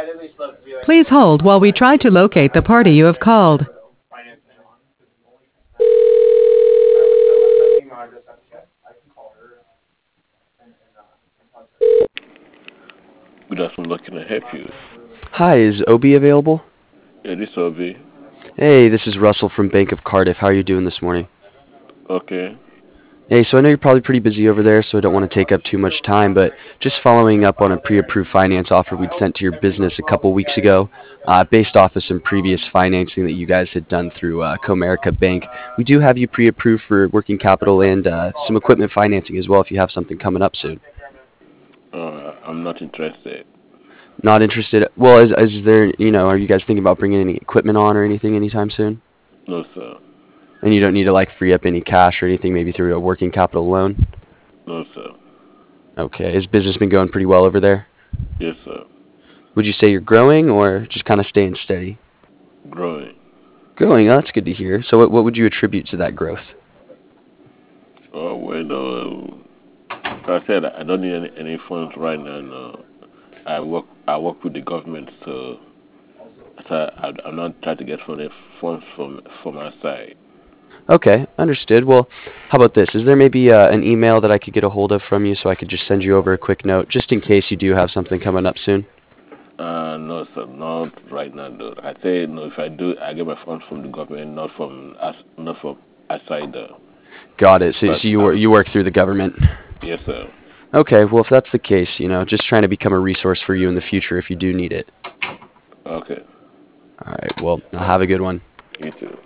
Please hold while we try to locate the party you have called. Good afternoon, can I help you? Hi, is Obi available? Yeah, this will be. Hey, this is Russell from Bank of Cardiff. How are you doing this morning? Okay. Hey, so I know you're probably pretty busy over there, so I don't want to take up too much time, but just following up on a pre-approved finance offer we'd sent to your business a couple weeks ago, based off of some previous financing that you guys had done through Comerica Bank. We do have you pre-approved for working capital and some equipment financing as well if you have something coming up soon. I'm not interested. Not interested? Well, is there, are you guys thinking about bringing any equipment on or anything anytime soon? No, sir. And you don't need to like free up any cash or anything, maybe through a working capital loan? No, sir. Okay. Has business been going pretty well over there? Yes, sir. Would you say you're growing or just kind of staying steady? Growing. Growing, oh, that's good to hear. So what would you attribute to that growth? Oh, well, like I said, I don't need any funds right now. No. I work with the government, so I'm not trying to get funds from outside. Okay, understood. Well, how about this? Is there maybe an email that I could get a hold of from you so I could just send you over a quick note just in case you do have something coming up soon? No, sir, not right now, though. I say no. If I do, I get my funds from the government, not from outside. Got it. So, But so you work through the government. yes, sir. Okay, well if that's the case, just trying to become a resource for you in the future if you do need it. Okay. All right. Well, have a good one. You too.